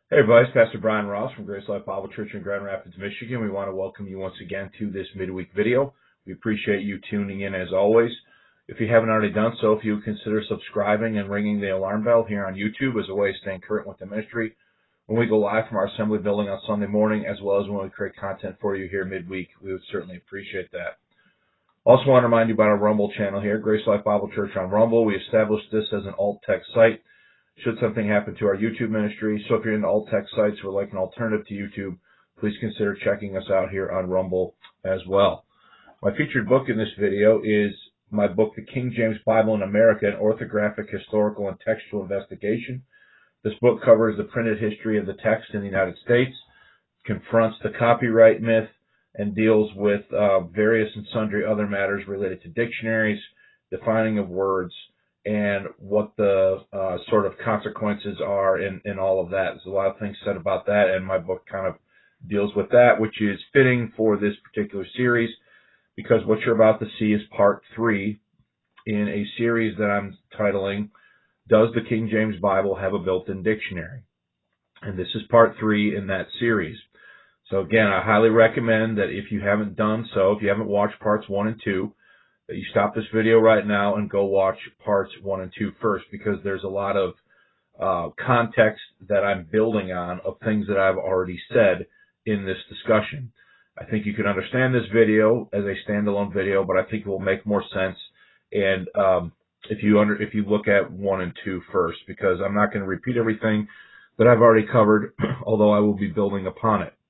Hey everybody, it's Pastor Brian Ross from Grace Life Bible Church in Grand Rapids, Michigan. We want to welcome you once again to this midweek video. We appreciate you tuning in as always. If you haven't already done so, if you would consider subscribing and ringing the alarm bell here on YouTube as a way of staying current with the ministry when we go live from our assembly building on Sunday morning, as well as when we create content for you here midweek, we would certainly appreciate that. Also want to remind you about our Rumble channel here, Grace Life Bible Church on Rumble. We established this as an alt-text site should something happen to our YouTube ministry. So if you're into alt-text sites or like an alternative to YouTube, please consider checking us out here on Rumble as well. My featured book in this video is my book, The King James Bible in America, an orthographic, historical, and textual investigation. This book covers the printed history of the text in the United States, confronts the copyright myth, and deals with various and sundry other matters related to dictionaries, defining of words, and what the sort of consequences are in all of that. There's a lot of things said about that, and my book kind of deals with that, which is fitting for this particular series, because what you're about to see is part 3 in a series that I'm titling, Does the King James Bible Have a Built-in Dictionary? And this is part 3 in that series. So again, I highly recommend that if you haven't done so, if you haven't watched parts 1 and 2, that you stop this video right now and go watch parts 1 and 2 first, because there's a lot of context that I'm building on of things that I've already said in this discussion. I think you can understand this video as a standalone video, but I think it will make more sense and if you look at 1 and 2 first, because I'm not going to repeat everything that I've already covered, although I will be building upon it.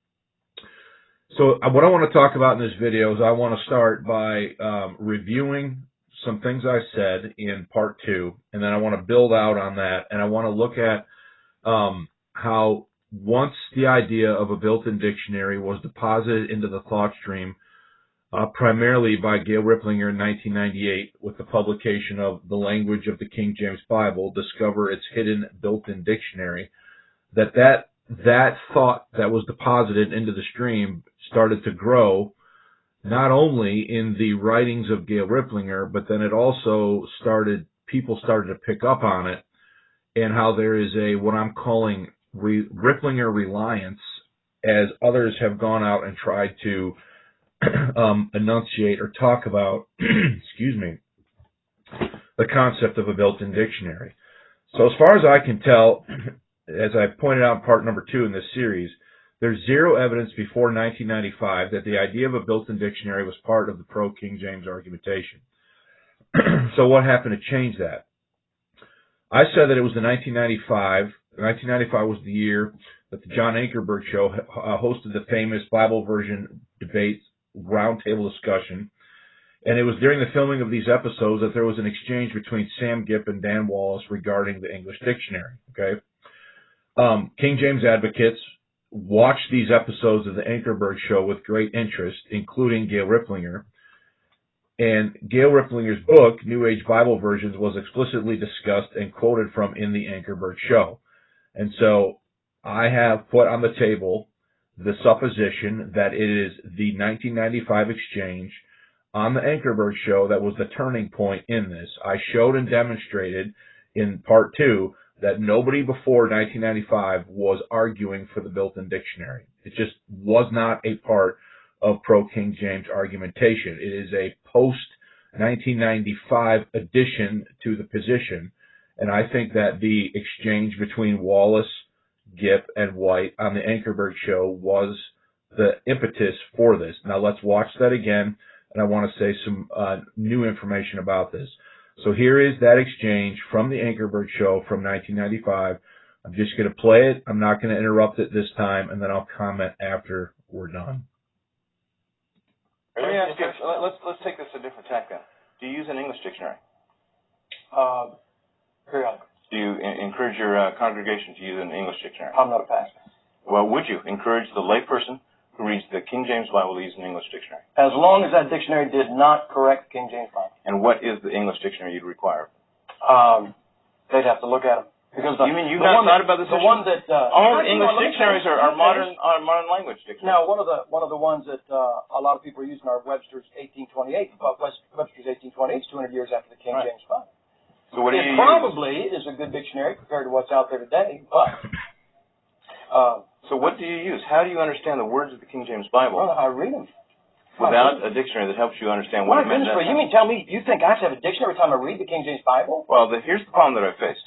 So what I want to talk about in this video is I want to start by reviewing some things I said in part 2, and then I want to build out on that, and I want to look at how once the idea of a built-in dictionary was deposited into the thought stream, primarily by Gail Riplinger in 1998 with the publication of The Language of the King James Bible, Discover Its Hidden Built-in Dictionary, that thought that was deposited into the stream started to grow, not only in the writings of Gail Riplinger, but then it also people started to pick up on it, and how there is what I'm calling Riplinger reliance, as others have gone out and tried to enunciate or talk about, excuse me, the concept of a built-in dictionary. So as far as I can tell, as I pointed out in part number 2 in this series, there's zero evidence before 1995 that the idea of a built-in dictionary was part of the pro-King James argumentation. So what happened to change that? I said that it was the 1995. 1995 was the year that the John Ankerberg Show hosted the famous Bible version debate roundtable discussion. And it was during the filming of these episodes that there was an exchange between Sam Gipp and Dan Wallace regarding the English dictionary. Okay. King James advocates watched these episodes of the Ankerberg Show with great interest, including Gail Riplinger. And Gail Riplinger's book, New Age Bible Versions, was explicitly discussed and quoted from in the Ankerberg Show. And so I have put on the table the supposition that it is the 1995 exchange on the Ankerberg Show that was the turning point in this. I showed and demonstrated in part 2 that nobody before 1995 was arguing for the built-in dictionary. It just was not a part of pro-King James argumentation. It is a post-1995 addition to the position, and I think that the exchange between Wallace, Gipp, and White on the Ankerberg Show was the impetus for this. Now let's watch that again, and I want to say some new information about this. So here is that exchange from the Ankerberg Show from 1995. I'm just going to play it. I'm not going to interrupt it this time, and then I'll comment after we're done. Let me ask you, let's take this a different tack then. Do you use an English dictionary? Periodically. Do you encourage your congregation to use an English dictionary? I'm not a pastor. Well, would you encourage the layperson who reads the King James Bible to use an English dictionary? As long as that dictionary did not correct the King James Bible. And what is the English dictionary you'd require? They'd have to look at them. Because you mean you've not thought about this issue? The one that all the English dictionaries are modern language dictionaries. Now, one of the ones that a lot of people are using are Webster's 1828. But Webster's 1828 is 200 years after the King James Bible. So what do you use? It probably is a good dictionary compared to what's out there today, but So what do you use? How do you understand the words of the King James Bible? Well, I read them. Without a dictionary that helps you understand what it meant. You mean tell me you think I have to have a dictionary every time I read the King James Bible? Well, here's the problem that I faced.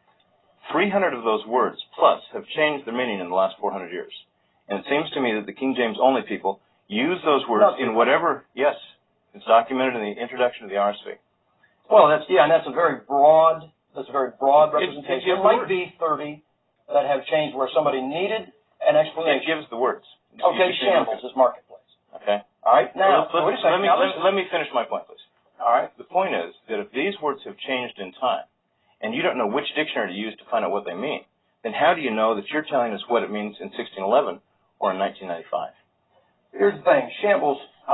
300 of those words plus have changed their meaning in the last 400 years. And it seems to me that the King James only people use those words in whatever, yes, it's documented in the introduction of the RSV. Well, and that's a very broad representation. There might be 30 that have changed where somebody needed an explanation. It gives the words. Okay, shambles is marketplace. Okay. All right, now, wait a second. Let me finish my point, please. All right. The point is that if these words have changed in time, and you don't know which dictionary to use to find out what they mean, then how do you know that you're telling us what it means in 1611 or in 1995? Here's the thing. Shambles,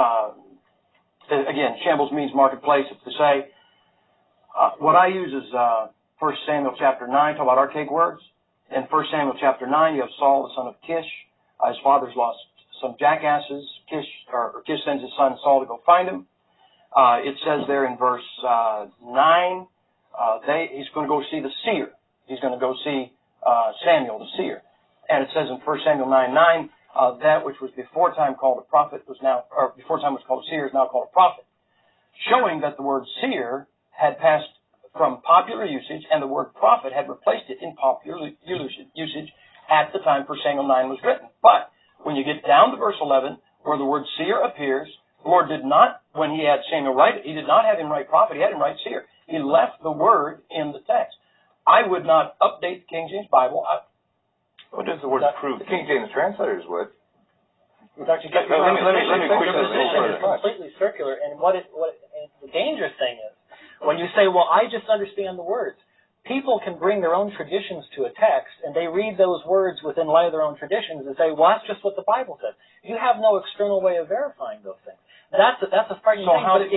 again, shambles means marketplace. It's to say, what I use is 1 Samuel chapter 9, talk about archaic words. In 1 Samuel chapter 9, you have Saul, the son of Kish. His father's lost some jackasses. Kish sends his son Saul to go find him. It says there in verse 9, he's going to go see the seer. He's going to go see Samuel, the seer. And it says in 1 Samuel 9:9, that which was before time called a prophet before time was called a seer is now called a prophet. Showing that the word seer had passed from popular usage and the word prophet had replaced it in popular usage at the time 1 Samuel 9 was written. But when you get down to verse 11, where the word seer appears, the Lord did not, when he had Samuel write it, he did not have him write prophet, he had him write seer. He left the word in the text. I would not update the King James Bible. What does the word prove? The King James translators would. Let me quickly. It's completely circular, and and the dangerous thing is, when you say, well, I just understand the words, people can bring their own traditions to a text, and they read those words within light of their own traditions and say, well, that's just what the Bible says. You have no external way of verifying those things. That's a frightening thing, but it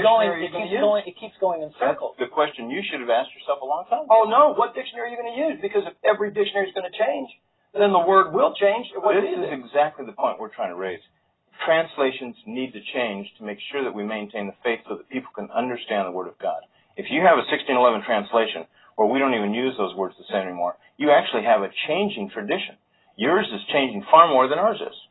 keeps going in circles. That's the question you should have asked yourself a long time ago. Oh, no, what dictionary are you going to use? Because if every dictionary is going to change, then the word will change. This is exactly the point we're trying to raise. Translations need to change to make sure that we maintain the faith so that people can understand the Word of God. If you have a 1611 translation where we don't even use those words the same anymore, you actually have a changing tradition. Yours is changing far more than ours is.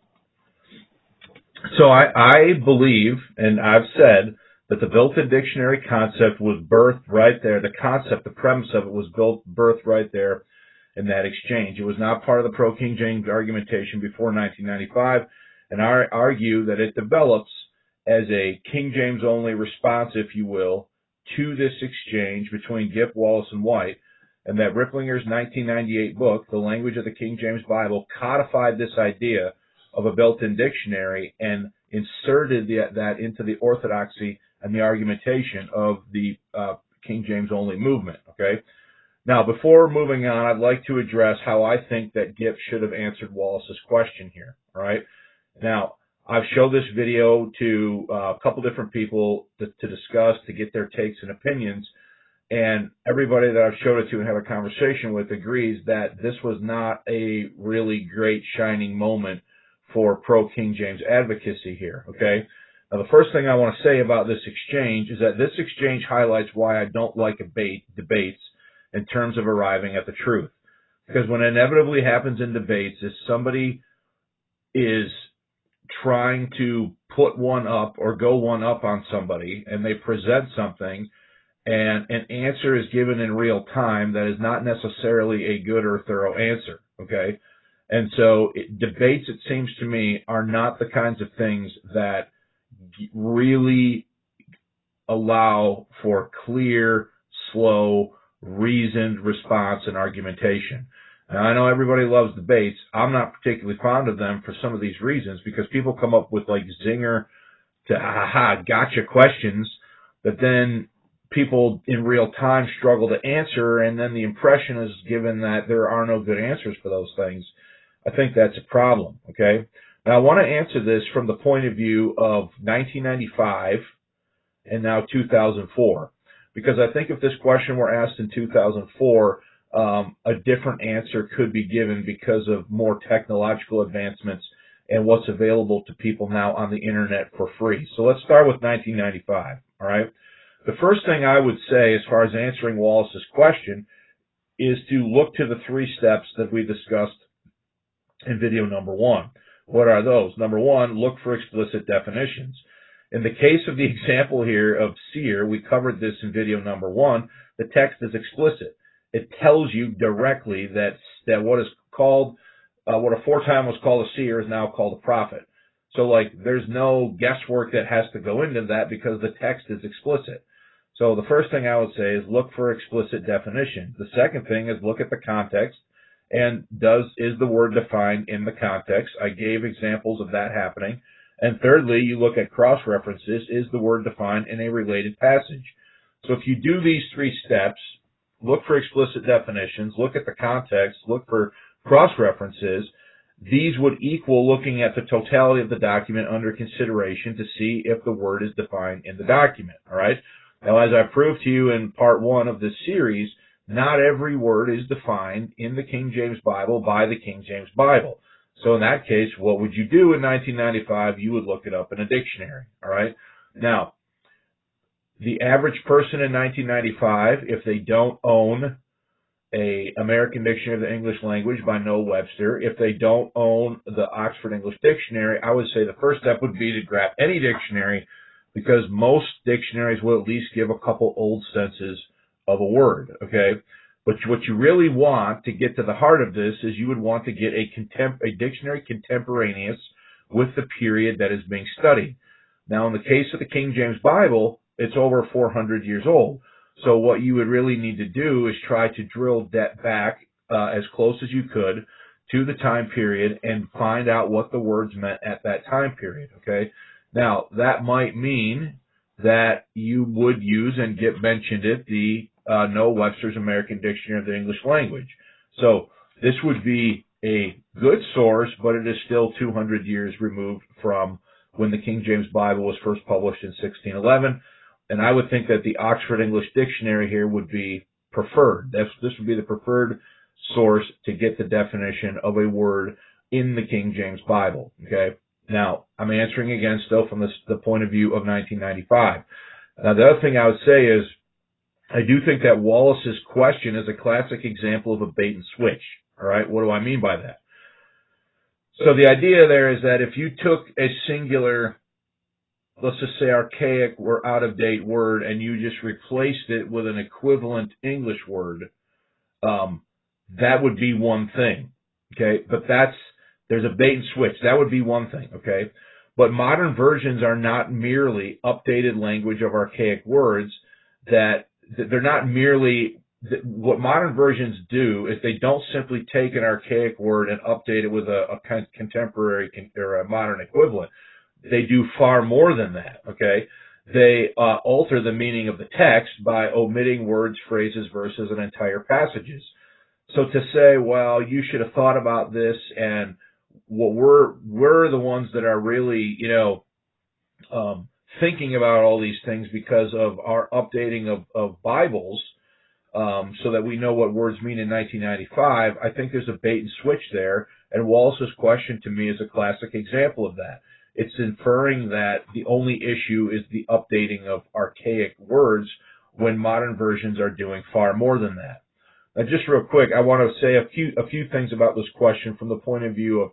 So I believe, and I've said, that the built-in dictionary concept was birthed right there. The concept, the premise of it was birthed right there in that exchange. It was not part of the pro-King James argumentation before 1995, and I argue that it develops as a King James-only response, if you will, to this exchange between Gipp, Wallace, and White, and that Ripplinger's 1998 book, The Language of the King James Bible, codified this idea of a built-in dictionary and inserted that into the orthodoxy and the argumentation of the King James-only movement, okay? Now, before moving on, I'd like to address how I think that Gipp should have answered Wallace's question here, all right? Now, I've showed this video to a couple different people to discuss, to get their takes and opinions, and everybody that I've showed it to and had a conversation with agrees that this was not a really great shining moment for pro-King James advocacy here, okay? Now, the first thing I want to say about this exchange is that this exchange highlights why I don't like debates in terms of arriving at the truth. Because what inevitably happens in debates is somebody is trying to put one up or go one up on somebody, and they present something, and an answer is given in real time that is not necessarily a good or thorough answer, okay? And so debates, it seems to me, are not the kinds of things that really allow for clear, slow, reasoned response and argumentation. Now, I know everybody loves debates. I'm not particularly fond of them for some of these reasons, because people come up with like zinger to gotcha questions that then people in real time struggle to answer, and then the impression is given that there are no good answers for those things. I think that's a problem, okay? Now, I want to answer this from the point of view of 1995 and now 2004, because I think if this question were asked in 2004, a different answer could be given because of more technological advancements and what's available to people now on the internet for free. So let's start with 1995, all right? The first thing I would say as far as answering Wallace's question is to look to the three steps that we discussed in video number 1. What are those? Number 1, look for explicit definitions. In the case of the example here of seer, we covered this in video number 1. The text is explicit. It tells you directly that what is called, what aforetime was called a seer is now called a prophet. So, like, there's no guesswork that has to go into that because the text is explicit. So the first thing I would say is look for explicit definitions. The second thing is look at the context and is the word defined in the context? I gave examples of that happening. And thirdly, you look at cross-references. Is the word defined in a related passage? So if you do these 3 steps, look for explicit definitions, look at the context, look for cross-references, these would equal looking at the totality of the document under consideration to see if the word is defined in the document. All right? Now, as I proved to you in part 1 of this series, not every word is defined in the King James Bible by the King James Bible. So in that case, what would you do in 1995? You would look it up in a dictionary. All right? Now, the average person in 1995, if they don't own a American Dictionary of the English Language by Noah Webster, if they don't own the Oxford English Dictionary, I would say the first step would be to grab any dictionary, because most dictionaries will at least give a couple old senses of a word, okay? But what you really want to get to the heart of this is you would want to get a dictionary contemporaneous with the period that is being studied. Now, in the case of the King James Bible, it's over 400 years old. So what you would really need to do is try to drill that back as close as you could to the time period and find out what the words meant at that time period, okay? Now, that might mean that you would use and get mentioned at the Noah Webster's American Dictionary of the English Language. So this would be a good source, but it is still 200 years removed from when the King James Bible was first published in 1611. And I would think that the Oxford English Dictionary here would be preferred. This would be the preferred source to get the definition of a word in the King James Bible. Okay. Now, I'm answering again still from the point of view of 1995. Now, the other thing I would say is I do think that Wallace's question is a classic example of a bait and switch. All right. What do I mean by that? So the idea there is that if you took a singular, let's just say archaic or out-of-date word, and you just replaced it with an equivalent English word, that would be one thing, okay? But there's a bait and switch. That would be one thing, okay? But modern versions are not merely updated language of archaic words. That they're not merely, what modern versions do is they don't simply take an archaic word and update it with a contemporary or a modern equivalent. They do far more than that, okay? They alter the meaning of the text by omitting words, phrases, verses, and entire passages. So to say, well, you should have thought about this, and what we're the ones that are really, thinking about all these things because of our updating of Bibles, so that we know what words mean in 1995. I think there's a bait and switch there, and Wallace's question to me is a classic example of that. It's inferring that the only issue is the updating of archaic words when modern versions are doing far more than that. Now, just real quick, I want to say a few things about this question from the point of view of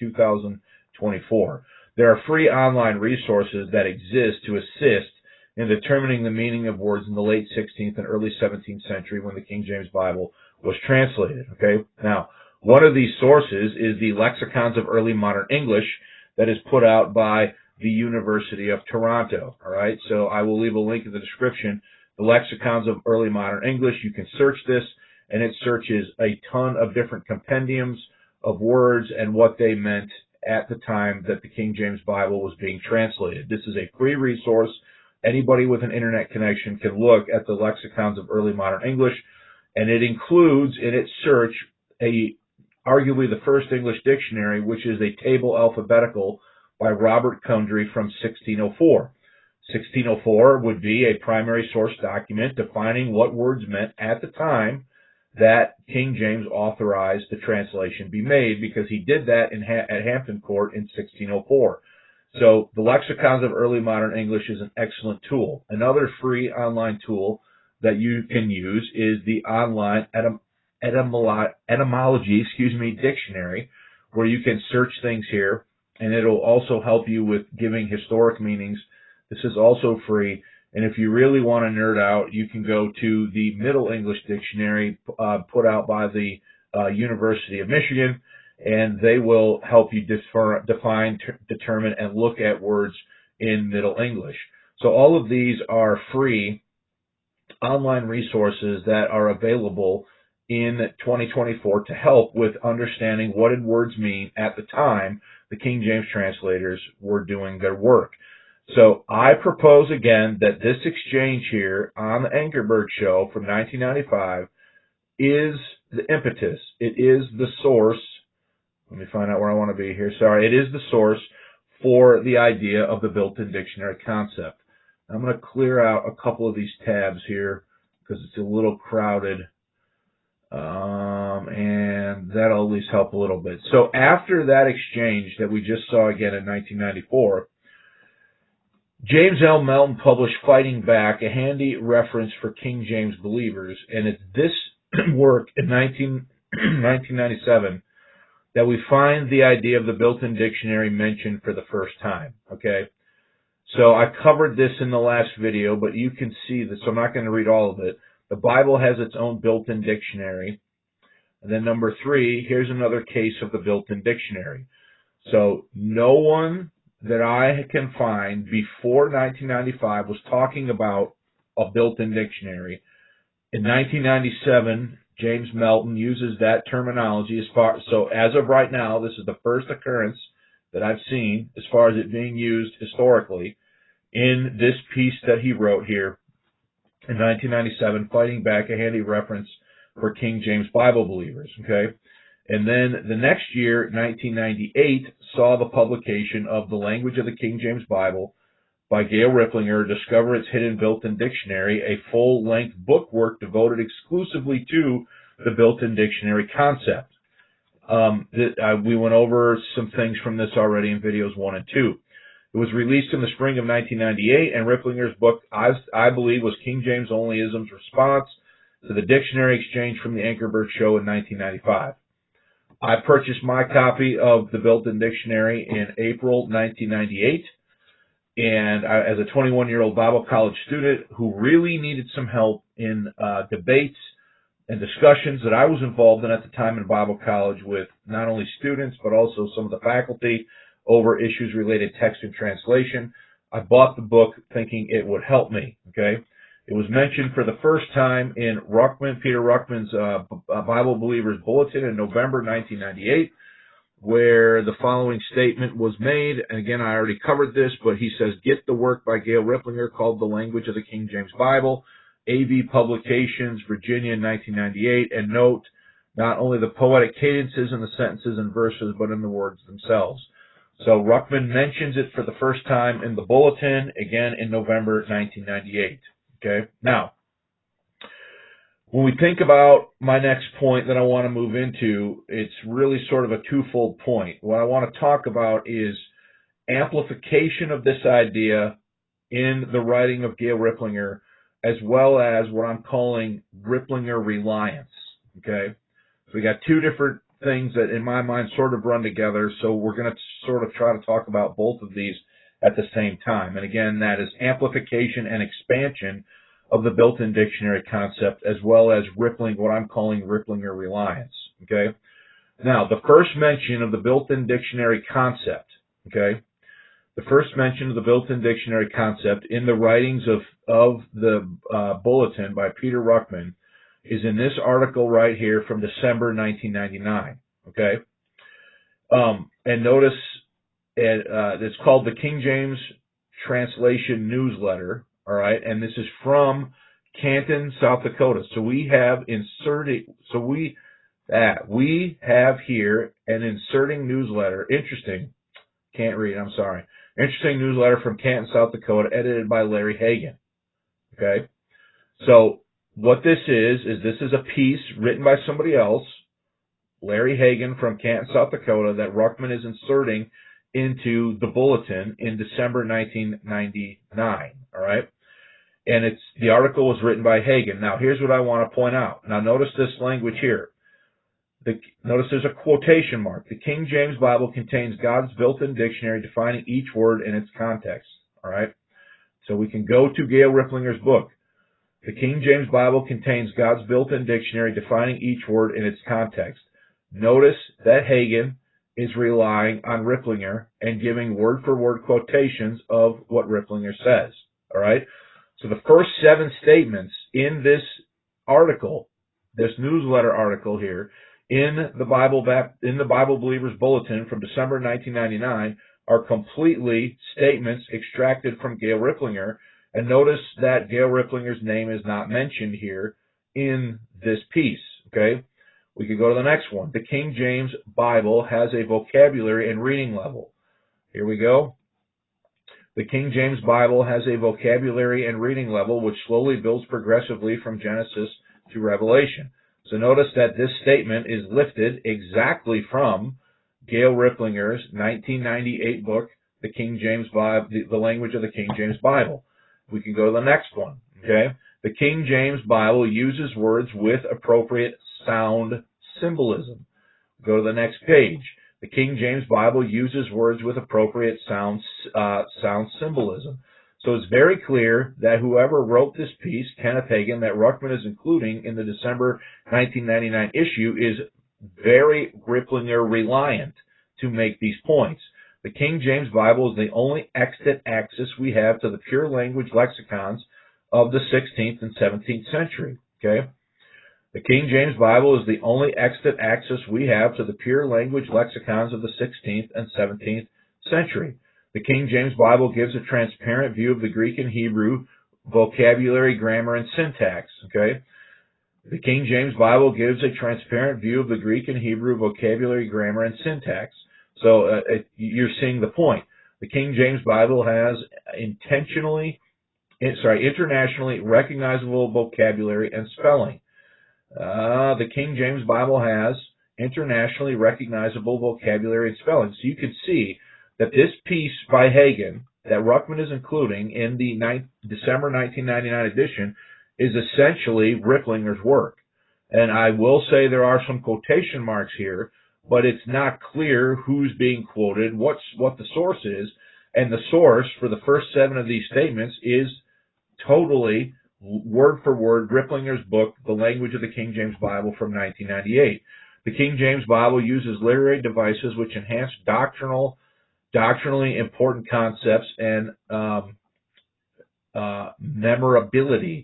2024. There are free online resources that exist to assist in determining the meaning of words in the late 16th and early 17th century when the King James Bible was translated. Okay. Now, one of these sources is the Lexicons of Early Modern English that is put out by the University of Toronto. All right. So I will leave a link in the description. The Lexicons of Early Modern English. You can search this, and it searches a ton of different compendiums of words and what they meant at the time that the King James Bible was being translated. This is a free resource. Anybody with an internet connection can look at the Lexicons of Early Modern English, and it includes in its search arguably the first English dictionary, which is a table alphabetical by Robert Cundry from 1604. 1604 would be a primary source document defining what words meant at the time that King James authorized the translation be made, because he did that at Hampton Court in 1604. So the Lexicons of Early Modern English is an excellent tool. Another free online tool that you can use is the online etymology dictionary, where you can search things here, and it'll also help you with giving historic meanings. This is also free. And if you really want to nerd out, you can go to the Middle English Dictionary put out by the University of Michigan, and they will help you define, determine, and look at words in Middle English. So all of these are free online resources that are available in 2024 to help with understanding what did words mean at the time the King James translators were doing their work. So I propose again that this exchange here on the Ankerberg Show from 1995 is the impetus. It is the source. Let me find out where I want to be here. Sorry. It is the source for the idea of the built-in dictionary concept. I'm going to clear out a couple of these tabs here because it's a little crowded. And that'll at least help a little bit. So after that exchange that we just saw again in 1994, James L. Melton published Fighting Back, a handy reference for King James believers, and it's this work in 1997 that we find the idea of the built-in dictionary mentioned for the first time, okay? So I covered this in the last video, but you can see this, so I'm not going to read all of it. The Bible has its own built-in dictionary. And then number 3, here's another case of the built-in dictionary. So no one that I can find before 1995 was talking about a built-in dictionary. In 1997, James Melton uses that terminology so as of right now, this is the first occurrence that I've seen as far as it being used historically in this piece that he wrote here in 1997, Fighting Back, a handy reference for King James Bible believers, okay? And then the next year, 1998, saw the publication of The Language of the King James Bible by Gail Ripplinger, Discover Its Hidden Built-in Dictionary, a full-length book work devoted exclusively to the built-in dictionary concept. We went over some things from this already in videos 1 and 2. It was released in the spring of 1998, and Ripplinger's book, I believe, was King James Onlyism's response to the dictionary exchange from the Ankerberg Show in 1995. I purchased my copy of the built-in dictionary in April 1998, and as a 21-year-old Bible college student who really needed some help in debates and discussions that I was involved in at the time in Bible college with not only students but also some of the faculty over issues related to text and translation, I bought the book thinking it would help me, okay? It was mentioned for the first time in Peter Ruckman's Bible Believers Bulletin in November 1998, where the following statement was made. And again, I already covered this, but he says, get the work by Gail Ripplinger called The Language of the King James Bible, AV Publications, Virginia, 1998, and note not only the poetic cadences in the sentences and verses, but in the words themselves. So Ruckman mentions it for the first time in the Bulletin, again in November 1998. Okay, now, when we think about my next point that I want to move into, it's really sort of a twofold point. What I want to talk about is amplification of this idea in the writing of Gail Ripplinger, as well as what I'm calling Ripplinger reliance. Okay, so we got two different things that in my mind sort of run together, so we're going to sort of try to talk about both of these at the same time. And again, that is amplification and expansion of the built-in dictionary concept, as well as what I'm calling Ripplinger reliance. Okay, now the first mention of the built-in dictionary concept, okay, the first mention of the built-in dictionary concept in the writings of the Bulletin by Peter Ruckman is in this article right here from December 1999, okay? And notice it's called the King James Translation Newsletter, all right? And this is from Canton, South Dakota. So we have we have here an inserting newsletter. Interesting. Can't read, I'm sorry. Interesting newsletter from Canton, South Dakota, edited by Larry Hagan, okay? So what this is a piece written by somebody else, Larry Hagan from Canton, South Dakota, that Ruckman is inserting into the Bulletin in December 1999, all right? And the article was written by Hagan. Now, here's what I want to point out. Now, notice this language here. Notice there's a quotation mark. The King James Bible contains God's built-in dictionary defining each word in its context. All right? So we can go to Gail Riplinger's book. The King James Bible contains God's built-in dictionary defining each word in its context. Notice that Hagin is relying on Riplinger and giving word-for-word quotations of what Riplinger says. All right? So the first 7 statements in this article, this newsletter article here, in the Bible Believers Bulletin from December 1999, are completely statements extracted from Gail Riplinger. And notice that Gail Riplinger's name is not mentioned here in this piece. Okay? We could go to the next one. The King James Bible has a vocabulary and reading level. Here we go. The King James Bible has a vocabulary and reading level which slowly builds progressively from Genesis to Revelation. So notice that this statement is lifted exactly from Gail Riplinger's 1998 book, The King James Bible, The Language of the King James Bible. We can go to the next one. Okay? The King James Bible uses words with appropriate sound symbolism. Go to the next page. The King James Bible uses words with appropriate sound symbolism. So it's very clear that whoever wrote this piece, Kenneth Hagin, that Ruckman is including in the December 1999 issue, is very Riplinger reliant to make these points. The King James Bible is the only extant access we have to the pure language lexicons of the 16th and 17th century. Okay? The King James Bible is the only extant access we have to the pure language lexicons of the 16th and 17th century. The King James Bible gives a transparent view of the Greek and Hebrew vocabulary, grammar, and syntax. Okay? The King James Bible gives a transparent view of the Greek and Hebrew vocabulary, grammar, and syntax. So you're seeing the point. The King James Bible has internationally recognizable vocabulary and spelling. The King James Bible has internationally recognizable vocabulary and spelling. So you can see that this piece by Hagin that Ruckman is including in the December 1999 edition is essentially Riplinger's work. And I will say there are some quotation marks here, but it's not clear who's being quoted, what the source is, and the source for the first 7 of these statements is totally word for word Riplinger's book, The Language of the King James Bible from 1998. The King James Bible uses literary devices which enhance doctrinally important concepts and memorability.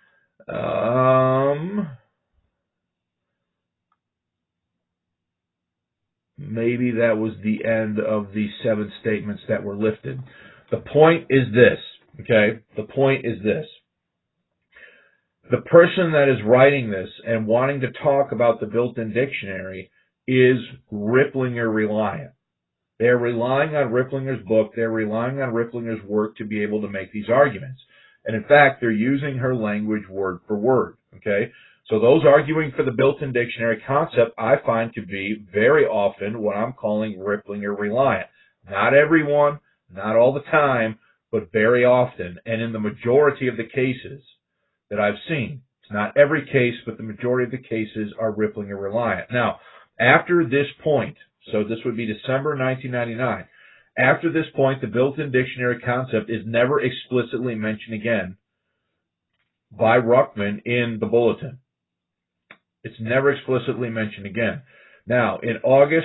Maybe that was the end of the 7 statements that were lifted. The point is this, okay? The point is this. The person that is writing this and wanting to talk about the built-in dictionary is Riplinger reliant. They're relying on Riplinger's book. They're relying on Riplinger's work to be able to make these arguments. And in fact, they're using her language word for word, okay? So those arguing for the built-in dictionary concept I find to be very often what I'm calling Riplinger reliant. Not everyone, not all the time, but very often, and in the majority of the cases that I've seen. It's not every case, but the majority of the cases are Riplinger reliant. Now, after this point, so this would be December 1999, after this point, the built-in dictionary concept is never explicitly mentioned again by Ruckman in the bulletin. It's never explicitly mentioned again. Now, in August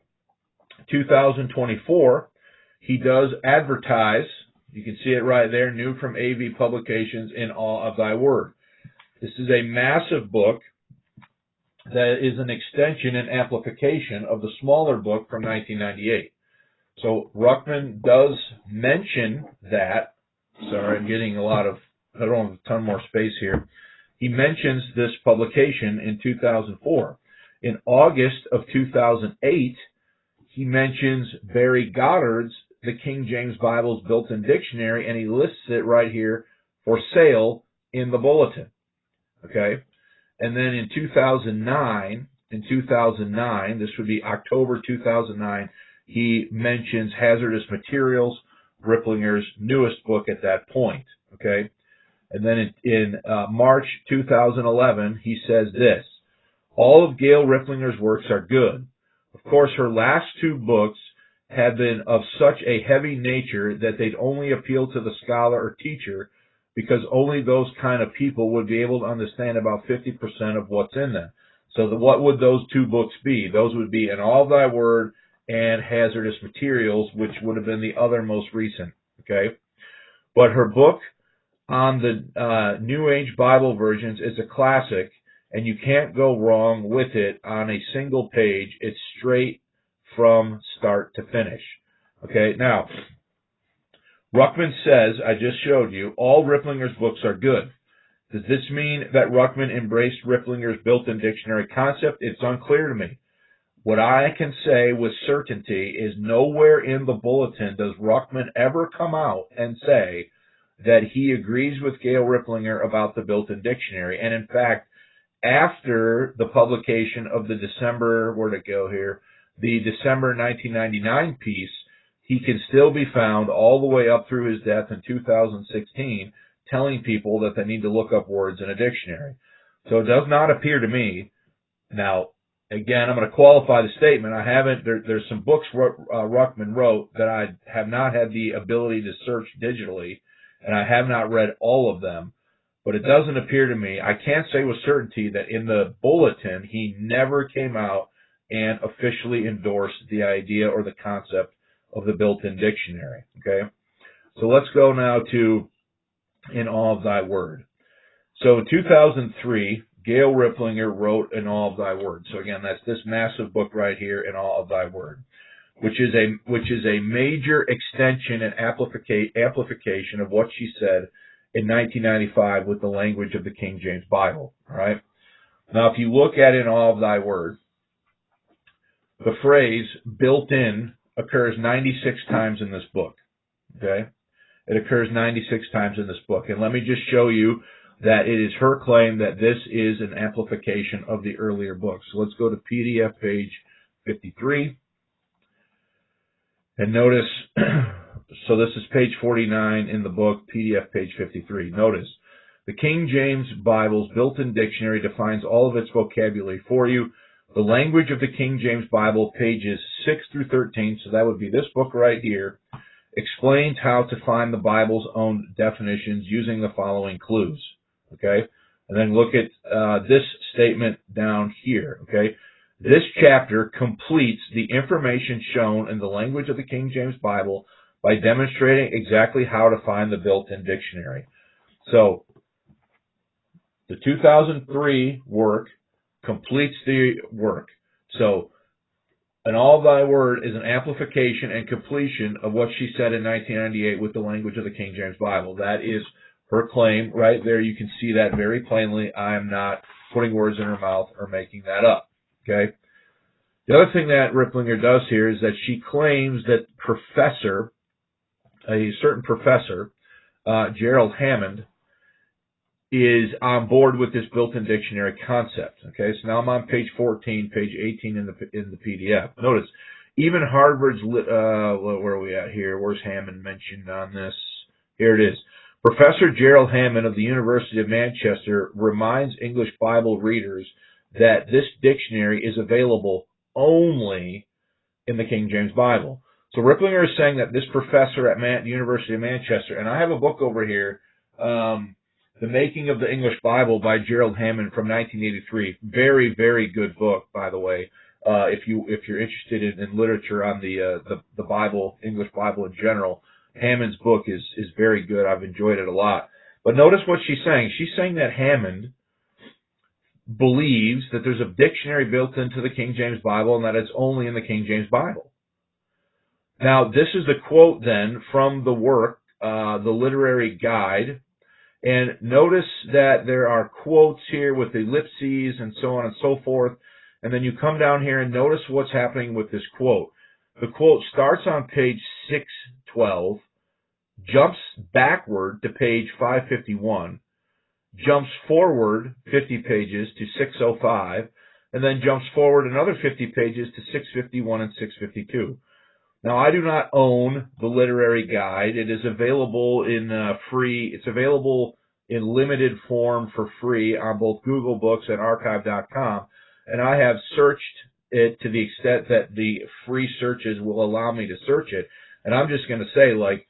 2024, he does advertise, you can see it right there, new from AV Publications, In Awe of Thy Word. This is a massive book that is an extension and amplification of the smaller book from 1998. So Ruckman does mention that. Sorry, I'm getting I don't have a ton more space here. He mentions this publication in 2004. In August of 2008, he mentions Barry Goddard's The King James Bible's Built-in Dictionary, and he lists it right here for sale in the bulletin. Okay? And then in 2009, this would be October 2009, he mentions Hazardous Materials, Riplinger's newest book at that point. Okay? And then in March 2011, he says this: All of Gail Ripplinger's works are good. Of course, her last two books have been of such a heavy nature that they'd only appeal to the scholar or teacher, because only those kind of people would be able to understand about 50% of what's in them. So what would those two books be? Those would be In All Thy Word and Hazardous Materials, which would have been the other most recent. Okay, but her book on the New Age Bible versions is a classic, and you can't go wrong with it on a single page. It's straight from start to finish. Okay, now, Ruckman says, I just showed you, all Ripplinger's books are good. Does this mean that Ruckman embraced Ripplinger's built-in dictionary concept? It's unclear to me. What I can say with certainty is nowhere in the bulletin does Ruckman ever come out and say that he agrees with Gail Ripplinger about the built-in dictionary. And in fact, after the publication of the December, where'd it go here? The December 1999 piece, he can still be found all the way up through his death in 2016 telling people that they need to look up words in a dictionary. So it does not appear to me. Now, again, I'm going to qualify the statement. I haven't, there's some books Ruckman wrote that I have not had the ability to search digitally, and I have not read all of them. But it doesn't appear to me, I can't say with certainty that in the bulletin he never came out and officially endorsed the idea or the concept of the built-in dictionary. Okay, so let's go now to In All of Thy Word. So in 2003, Gail Ripplinger wrote In All of Thy Word. So again, that's this massive book right here, In All of Thy Word, which is a major extension and amplification of what she said in 1995 with the language of the King James Bible. All right. Now, if you look at In All of Thy Word, the phrase built in occurs 96 times in this book. Okay? It occurs 96 times in this book. And let me just show you that it is her claim that this is an amplification of the earlier books. So let's go to PDF page 53. And notice, so this is page 49 in the book, PDF page 53. Notice, the King James Bible's built-in dictionary defines all of its vocabulary for you. The language of the King James Bible, pages 6 through 13, so that would be this book right here, explains how to find the Bible's own definitions using the following clues. Okay? And then look at this statement down here. Okay? This chapter completes the information shown in the language of the King James Bible by demonstrating exactly how to find the built-in dictionary. So, the 2003 work completes the work. So, In All Thy Word is an amplification and completion of what she said in 1998 with the language of the King James Bible. That is her claim right there. You can see that very plainly. I am not putting words in her mouth or making that up. Okay. The other thing that Ripplinger does here is that she claims that a certain professor, Gerald Hammond, is on board with this built-in dictionary concept. Okay, so now I'm on page 14, page 18 in the PDF. Notice, even Harvard's, where are we at here? Where's Hammond mentioned on this? Here it is. Professor Gerald Hammond of the University of Manchester reminds English Bible readers that this dictionary is available only in the King James Bible. So Ripplinger is saying that this professor at the University of Manchester, and I have a book over here, The Making of the English Bible by Gerald Hammond from 1983. Very, very good book, by the way. If you're interested in literature on the Bible, English Bible in general, Hammond's book is very good. I've enjoyed it a lot. But notice what she's saying. She's saying that Hammond believes that there's a dictionary built into the King James Bible and that it's only in the King James Bible. Now, this is a quote then from the work, The Literary Guide. And notice that there are quotes here with ellipses and so on and so forth. And then you come down here and notice what's happening with this quote. The quote starts on page 612, jumps backward to page 551, jumps forward 50 pages to 605, and then jumps forward another 50 pages to 651 and 652. Now, I do not own the Literary Guide. It is available in it's available in limited form for free on both Google Books and Archive.com. and I have searched it to the extent that the free searches will allow me to search it. And I'm just going to say, like,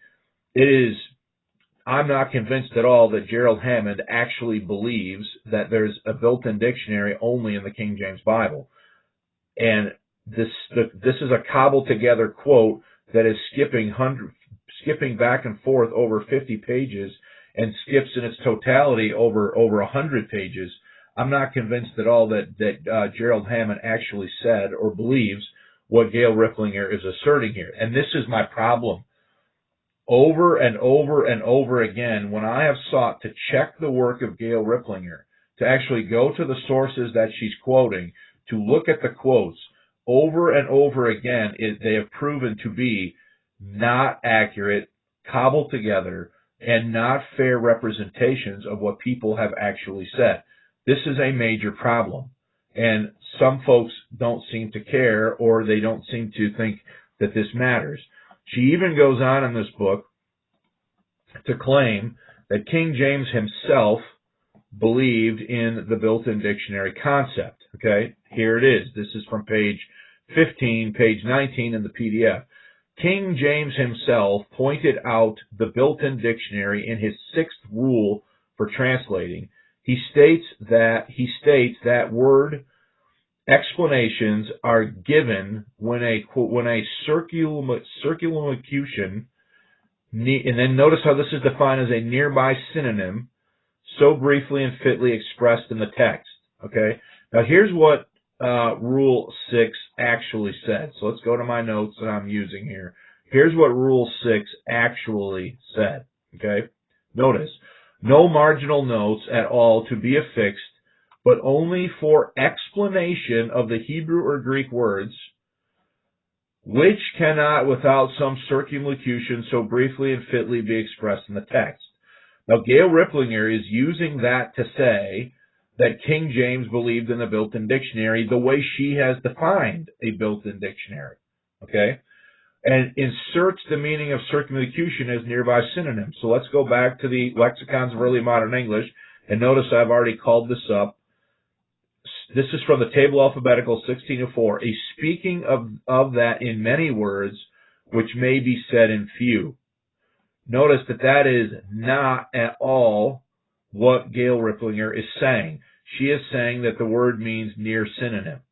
I'm not convinced at all that Gerald Hammond actually believes that there's a built-in dictionary only in the King James Bible. And this is a cobbled together quote that is skipping back and forth over 50 pages and skips in its totality over 100 pages. I'm not convinced at all that Gerald Hammond actually said or believes what Gail Ripplinger is asserting here. And this is my problem. Over and over and over again, when I have sought to check the work of Gail Ripplinger, to actually go to the sources that she's quoting, to look at the quotes, over and over again, they have proven to be not accurate, cobbled together, and not fair representations of what people have actually said. This is a major problem, and some folks don't seem to care, or they don't seem to think that this matters. She even goes on in this book to claim that King James himself believed in the built-in dictionary concept. Okay, here it is. This is from page 15, page 19 in the PDF. King James himself pointed out the built-in dictionary in his 6th rule for translating. He states that word explanations are given when a circumlocution, and then notice how this is defined as a nearby synonym, so briefly and fitly expressed in the text. Okay, now here's what Rule 6 actually said. So let's go to my notes that I'm using here. Here's what Rule 6 actually said. Okay, notice, no marginal notes at all to be affixed, but only for explanation of the Hebrew or Greek words, which cannot without some circumlocution so briefly and fitly be expressed in the text. Now, Gail Ripplinger is using that to say that King James believed in the built-in dictionary the way she has defined a built-in dictionary, okay? And inserts the meaning of circumlocution as nearby synonyms. So let's go back to the Lexicons of Early Modern English, and notice I've already called this up. This is from the Table Alphabetical 1604, a speaking of that in many words, which may be said in few. Notice that is not at all what Gail Ripplinger is saying. She is saying that the word means near synonym.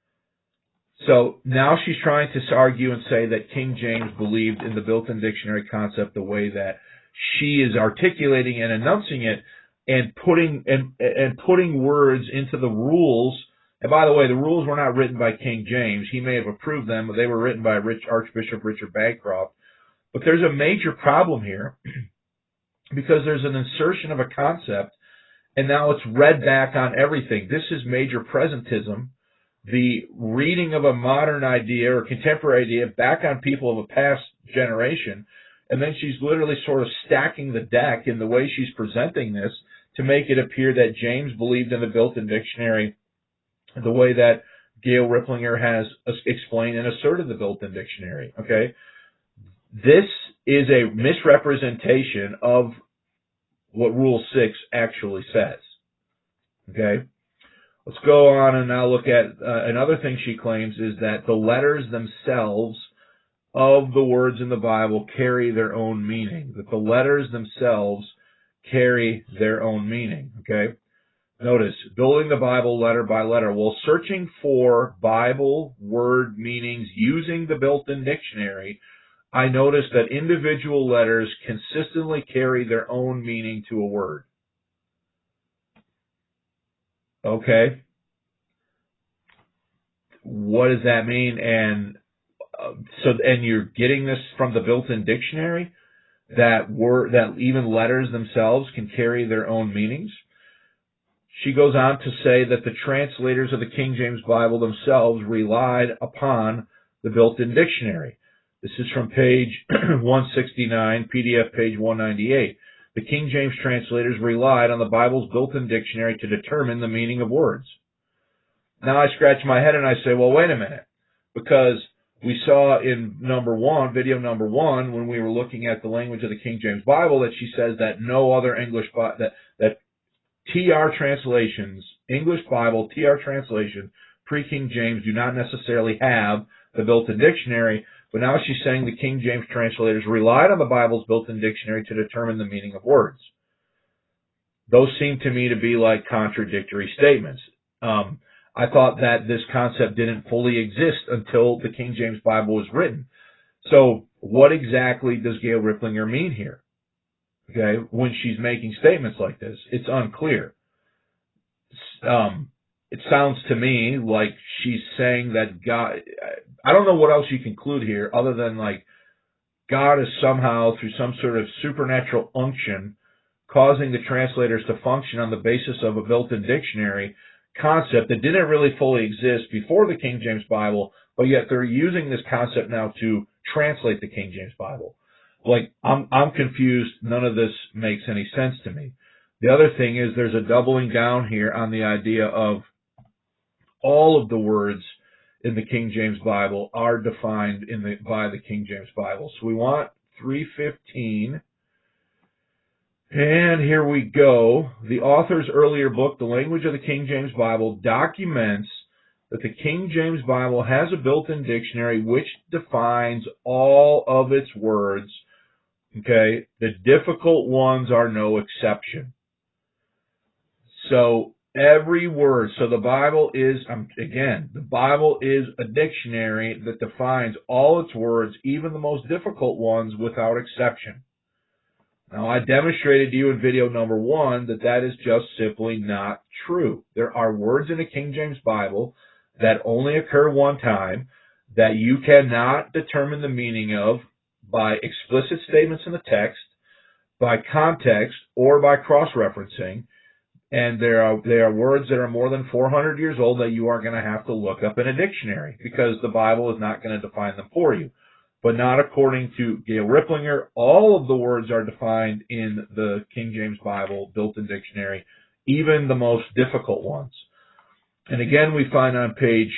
So now she's trying to argue and say that King James believed in the built-in dictionary concept the way that she is articulating and enunciating it, and putting words into the rules. And by the way, the rules were not written by King James. He may have approved them, but they were written by Archbishop Richard Bancroft. But there's a major problem here because there's an insertion of a concept, and now it's read back on everything. This is major presentism, the reading of a modern idea or contemporary idea back on people of a past generation, and then she's literally sort of stacking the deck in the way she's presenting this to make it appear that James believed in the built-in dictionary the way that Gail Ripplinger has explained and asserted the built-in dictionary, okay? This is a misrepresentation of what Rule 6 actually says, okay? Let's go on and now look at another thing she claims is that the letters themselves of the words in the Bible carry their own meaning, that the letters themselves carry their own meaning, okay? Notice, building the Bible letter by letter. While searching for Bible word meanings using the built-in dictionary, I noticed that individual letters consistently carry their own meaning to a word. Okay? What does that mean? And you're getting this from the built-in dictionary, that even letters themselves can carry their own meanings. She goes on to say that the translators of the King James Bible themselves relied upon the built-in dictionary. This is from page 169, PDF page 198. The King James translators relied on the Bible's built-in dictionary to determine the meaning of words. Now I scratch my head and I say, well, wait a minute, because we saw in video number one, when we were looking at the language of the King James Bible, that she says that no other that TR translations, English Bible TR translation, pre-King James do not necessarily have the built-in dictionary, but now she's saying the King James translators relied on the Bible's built-in dictionary to determine the meaning of words. Those seem to me to be like contradictory statements. I thought that this concept didn't fully exist until the King James Bible was written. So what exactly does Gail Riplinger mean here? Okay, when she's making statements like this, it's unclear. It sounds to me like she's saying that God, I don't know what else you conclude here other than like God is somehow, through some sort of supernatural unction, causing the translators to function on the basis of a built-in dictionary concept that didn't really fully exist before the King James Bible, but yet they're using this concept now to translate the King James Bible. Like, I'm confused. None of this makes any sense to me. The other thing is there's a doubling down here on the idea of all of the words in the King James Bible are defined by the King James Bible. So we want 315. And here we go. The author's earlier book, The Language of the King James Bible, documents that the King James Bible has a built-in dictionary which defines all of its words. Okay? The difficult ones are no exception. So every word, so the Bible is, again, the Bible is a dictionary that defines all its words, even the most difficult ones, without exception. Now, I demonstrated to you in video number 1 that that is just simply not true. There are words in the King James Bible that only occur one time, that you cannot determine the meaning of by explicit statements in the text, by context, or by cross-referencing. And there are words that are more than 400 years old that you are going to have to look up in a dictionary because the Bible is not going to define them for you. But not according to Gail Riplinger. All of the words are defined in the King James Bible built-in dictionary, even the most difficult ones. And again, we find on page,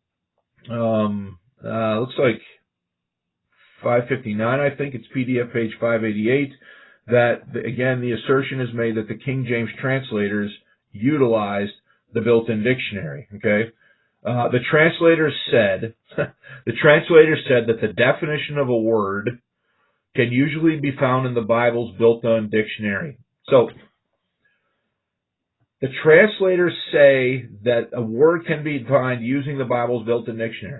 looks like 559, I think it's PDF page 588, that, again, the assertion is made that the King James translators utilized the built-in dictionary, okay? The translators said that the definition of a word can usually be found in the Bible's built-in dictionary. So, the translators say that a word can be defined using the Bible's built-in dictionary.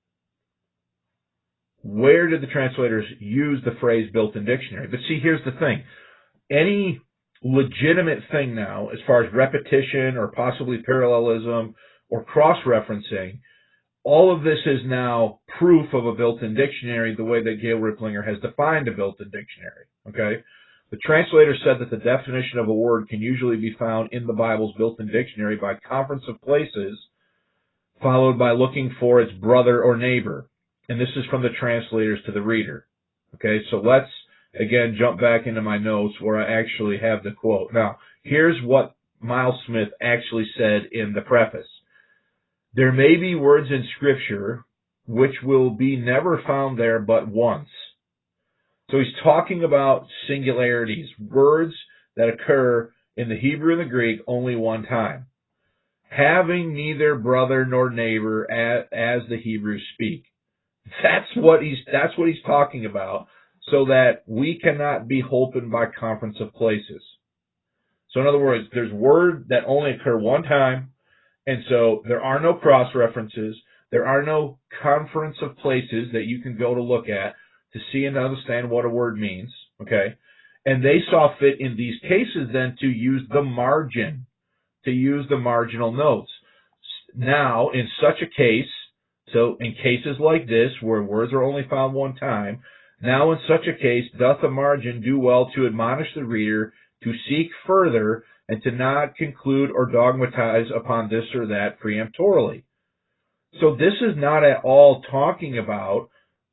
Where did the translators use the phrase built-in dictionary? But see, here's the thing. Any legitimate thing now, as far as repetition or possibly parallelism or cross-referencing, all of this is now proof of a built-in dictionary the way that Gail Riplinger has defined a built-in dictionary. Okay? The translator said that the definition of a word can usually be found in the Bible's built-in dictionary by conference of places, followed by looking for its brother or neighbor. And this is from the translators to the reader. Okay, so let's, again, jump back into my notes where I actually have the quote. Now, here's what Miles Smith actually said in the preface. There may be words in Scripture which will be never found there but once. So he's talking about singularities, words that occur in the Hebrew and the Greek only one time. Having neither brother nor neighbor as the Hebrews speak. That's what he's talking about, so that we cannot be holpen by conference of places. So in other words, there's words that only occur one time, and so there are no cross-references, there are no conference of places that you can go to look at to see and understand what a word means, okay? And they saw fit in these cases then to use the margin, to use the marginal notes. Now, in such a case, so in cases like this, where words are only found one time, now in such a case doth the margin do well to admonish the reader to seek further and to not conclude or dogmatize upon this or that peremptorily. So this is not at all talking about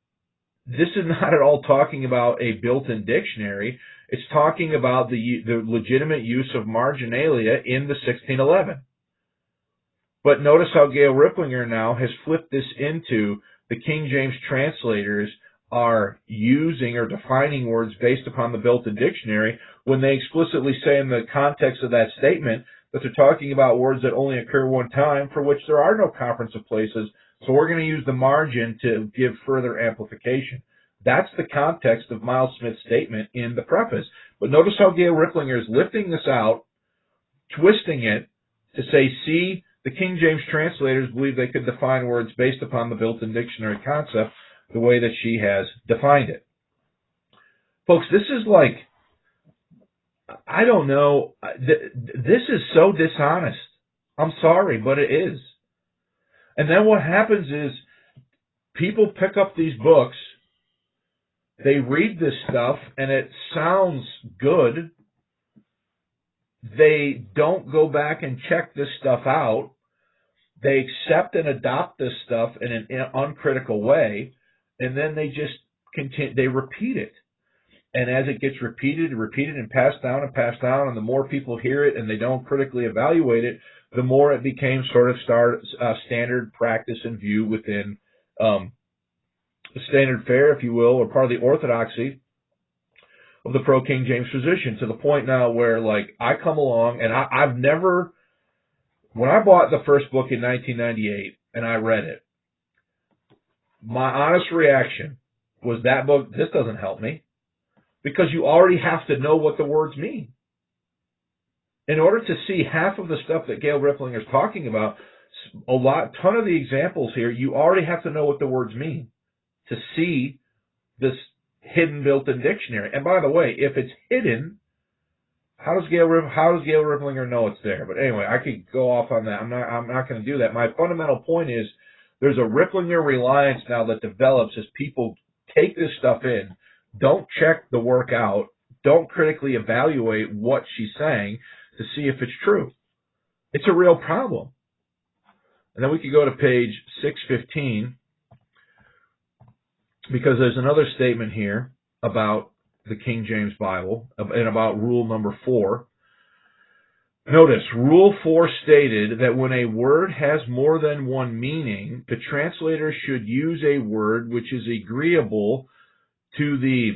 a built-in dictionary. It's talking about the legitimate use of marginalia in the 1611. But notice how Gail Riplinger now has flipped this into the King James translators are using or defining words based upon the built-in dictionary when they explicitly say in the context of that statement that they're talking about words that only occur one time, for which there are no conference of places, so we're going to use the margin to give further amplification. That's the context of Miles Smith's statement in the preface. But notice how Gail Riplinger is lifting this out, twisting it to say, see, the King James translators believe they could define words based upon the built-in dictionary concept the way that she has defined it. Folks, this is like, I don't know, this is so dishonest. I'm sorry, but it is. And then what happens is people pick up these books, they read this stuff, and it sounds good. They don't go back and check this stuff out. They accept and adopt this stuff in an uncritical way, and then they just continue, they repeat it. And as it gets repeated and passed down, and the more people hear it and they don't critically evaluate it, the more it became sort of standard practice and view within standard fare, if you will, or part of the orthodoxy of the pro-King James position, to the point now where, like, I come along and I've never, when I bought the first book in 1998 and I read it, my honest reaction was, that book, this doesn't help me. Because you already have to know what the words mean. In order to see half of the stuff that Gail Riplinger is talking about, ton of the examples here, you already have to know what the words mean to see this hidden built-in dictionary. And by the way, if it's hidden, how does Gail Riplinger know it's there? But anyway, I could go off on that. I'm not going to do that. My fundamental point is, there's a Riplinger reliance now that develops as people take this stuff in, don't check the work out, don't critically evaluate what she's saying to see if it's true. It's a real problem. And then we could go to page 615, because there's another statement here about the King James Bible and about rule number 4. Notice, rule 4 stated that when a word has more than one meaning, the translator should use a word which is agreeable to the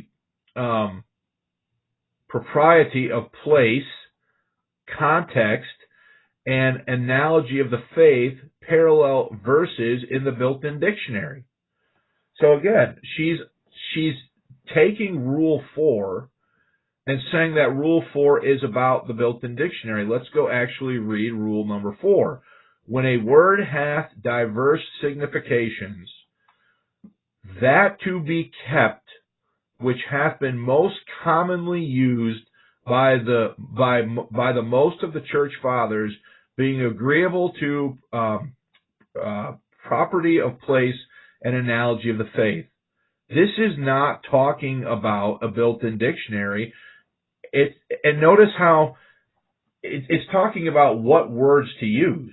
propriety of place, context, and analogy of the faith, parallel verses in the built-in dictionary. So again, she's taking Rule 4 and saying that Rule 4 is about the built-in dictionary. Let's go actually read Rule number 4. When a word hath diverse significations, that to be kept which hath been most commonly used by the most of the church fathers, being agreeable to property of place and analogy of the faith. This is not talking about a built-in dictionary. And notice how it's talking about what words to use.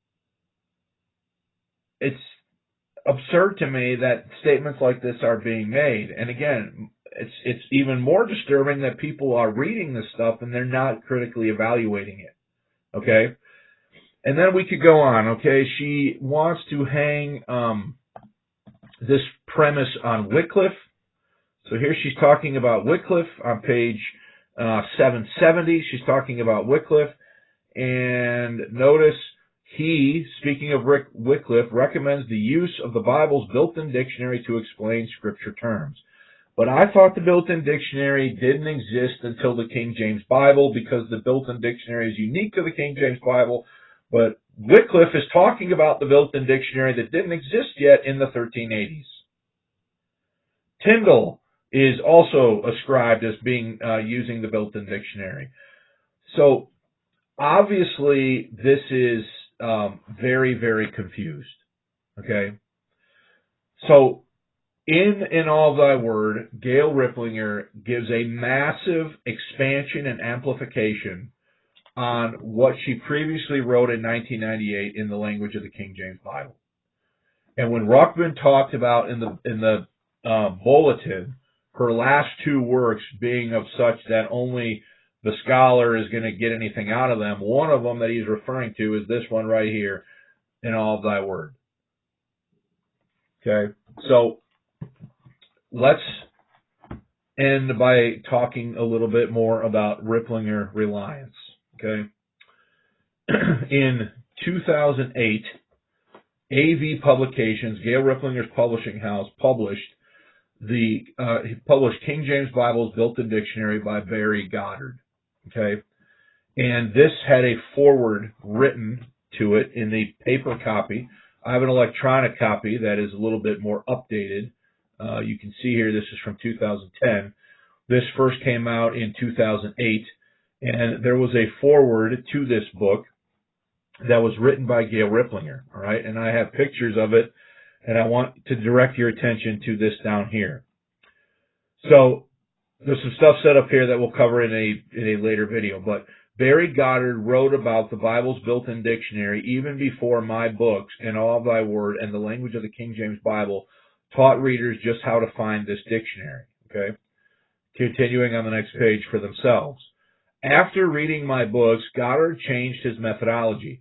It's absurd to me that statements like this are being made. And again, it's even more disturbing that people are reading this stuff and they're not critically evaluating it. Okay? And then we could go on. Okay? She wants to hang this premise on Wycliffe. So here she's talking about Wycliffe on page 770. She's talking about Wycliffe. And notice, he, speaking of Wycliffe, recommends the use of the Bible's built-in dictionary to explain scripture terms. But I thought the built-in dictionary didn't exist until the King James Bible, because the built-in dictionary is unique to the King James Bible. But Wycliffe is talking about the built-in dictionary that didn't exist yet in the 1380s. Tyndall is also ascribed as being using the built-in dictionary. So obviously this is very, very confused. Okay? So in All Thy Word, Gail Riplinger gives a massive expansion and amplification on what she previously wrote in 1998 in the language of the King James Bible. And when Ruckman talked about in the bulletin, her last two works being of such that only the scholar is going to get anything out of them, one of them that he's referring to is this one right here, in All of Thy Word. Okay, so let's end by talking a little bit more about Riplinger reliance. Okay, in 2008, AV Publications, Gail Riplinger's publishing house, published King James Bible's Built-in Dictionary by Barry Goddard. Okay, and this had a foreword written to it in the paper copy. I have an electronic copy that is a little bit more updated. You can see here, this is from 2010. This first came out in 2008, and there was a foreword to this book that was written by Gail Riplinger, all right? And I have pictures of it, and I want to direct your attention to this down here. So there's some stuff set up here that we'll cover in a later video, but Barry Goddard wrote about the Bible's built-in dictionary even before my books, And All Thy Word and the Language of the King James Bible, taught readers just how to find this dictionary, okay? Continuing on the next page for themselves. After reading my books, Goddard changed his methodology.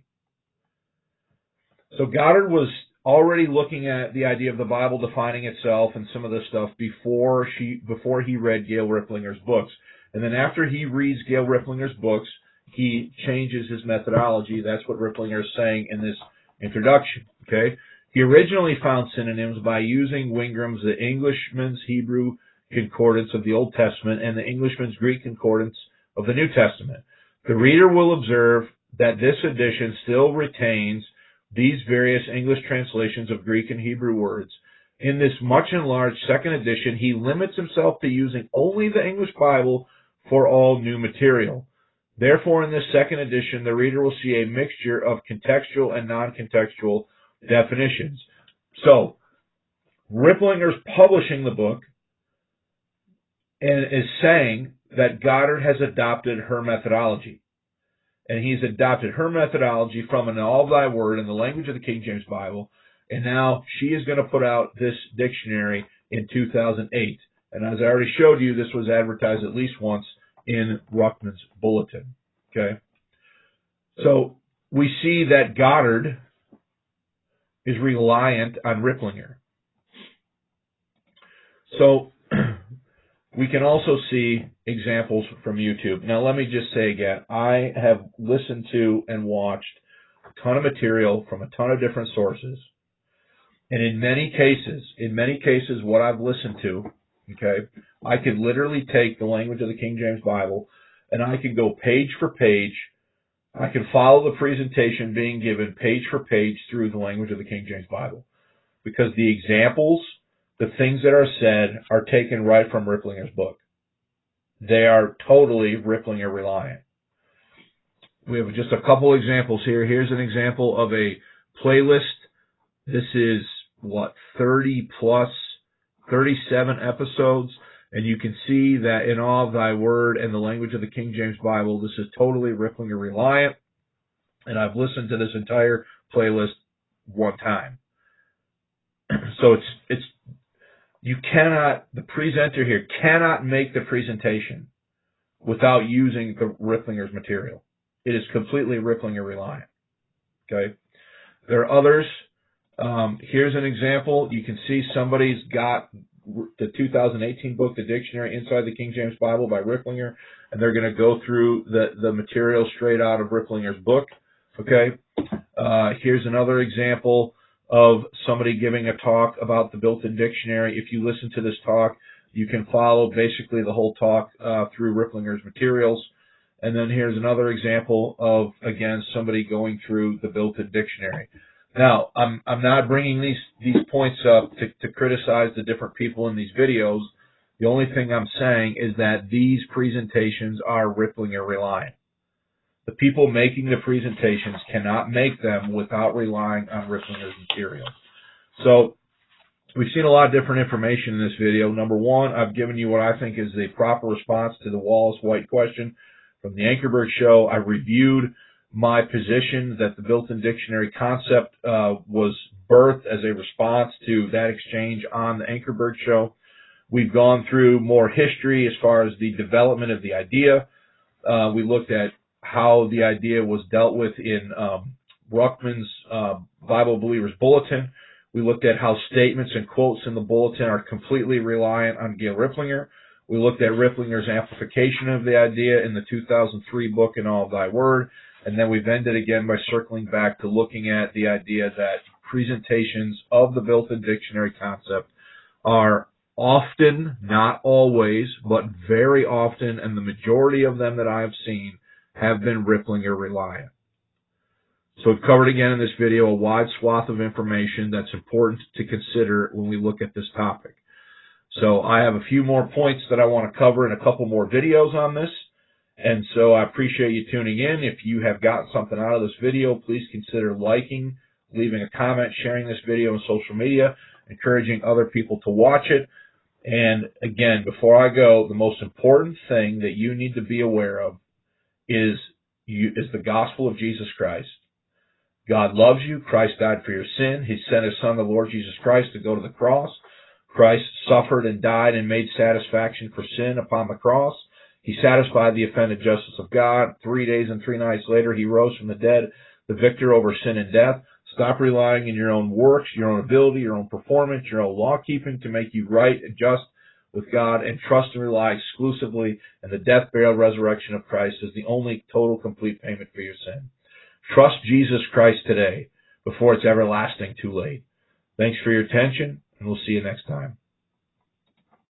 So Goddard was already looking at the idea of the Bible defining itself and some of this stuff before he read Gail Riplinger's books. And then after he reads Gail Riplinger's books, he changes his methodology. That's what Riplinger is saying in this introduction, okay? He originally found synonyms by using Wingram's The Englishman's Hebrew Concordance of the Old Testament and the Englishman's Greek Concordance of the New Testament. The reader will observe that this edition still retains these various English translations of Greek and Hebrew words. In this much enlarged second edition, he limits himself to using only the English Bible for all new material. Therefore, in this second edition, the reader will see a mixture of contextual and non-contextual definitions. So, Riplinger's publishing the book and is saying that Goddard has adopted her methodology. And he's adopted her methodology from An All Thy Word in the language of the King James Bible, and now she is going to put out this dictionary in 2008. And as I already showed you, this was advertised at least once in Ruckman's Bulletin. Okay? So we see that Goddard is reliant on Riplinger. So we can also see examples from YouTube. Now, let me just say again, I have listened to and watched a ton of material from a ton of different sources. And in many cases, what I've listened to, okay, I could literally take the language of the King James Bible and I could go page for page. I can follow the presentation being given page for page through the language of the King James Bible. Because the examples, the things that are said, are taken right from Riplinger's book. They are totally Riplinger reliant. We have just a couple examples here. Here's an example of a playlist. This is, 30 plus, 37 episodes. And you can see that In All Thy Word and the Language of the King James Bible, this is totally Riplinger reliant. And I've listened to this entire playlist one time. So the presenter here cannot make the presentation without using the Riplinger's material. It is completely Riplinger reliant. Okay? There are others. Here's an example. You can see somebody's got the 2018 book, The Dictionary Inside the King James Bible by Riplinger, and they're going to go through the material straight out of Riplinger's book. Okay? Here's another example of somebody giving a talk about the built-in dictionary. If you listen to this talk, you can follow basically the whole talk through Riplinger's materials. And then here's another example of, again, somebody going through the built-in dictionary. Now, I'm not bringing these points up to criticize the different people in these videos. The only thing I'm saying is that these presentations are Riplinger reliant. The people making the presentations cannot make them without relying on Riplinger's material. So we've seen a lot of different information in this video. Number one, I've given you what I think is the proper response to the Wallace-White question from the Ankerberg Show. I reviewed my position that the built-in dictionary concept was birthed as a response to that exchange on the Ankerberg Show. We've gone through more history as far as the development of the idea. We looked at how the idea was dealt with in Ruckman's Bible Believers Bulletin. We looked at how statements and quotes in the bulletin are completely reliant on Gail Riplinger. We looked at Riplinger's amplification of the idea in the 2003 book, In All Thy Word. And then we've ended again by circling back to looking at the idea that presentations of the built-in dictionary concept are often, not always, but very often, and the majority of them that I have seen have been Ripplinger reliant. So we've covered again in this video a wide swath of information that's important to consider when we look at this topic. So I have a few more points that I want to cover in a couple more videos on this. And so I appreciate you tuning in. If you have gotten something out of this video, please consider liking, leaving a comment, sharing this video on social media, encouraging other people to watch it. And again, before I go, the most important thing that you need to be aware of is the gospel of Jesus Christ. God loves you. Christ died for your sin. He sent His Son, the Lord Jesus Christ, to go to the cross. Christ suffered and died and made satisfaction for sin upon the cross. He satisfied the offended justice of God. 3 days and 3 nights later, He rose from the dead, the victor over sin and death. Stop relying on your own works, your own ability, your own performance, your own law-keeping to make you right and just with God, and trust and rely exclusively in the death, burial, resurrection of Christ as the only total, complete payment for your sin. Trust Jesus Christ today before it's everlasting too late. Thanks for your attention, and we'll see you next time.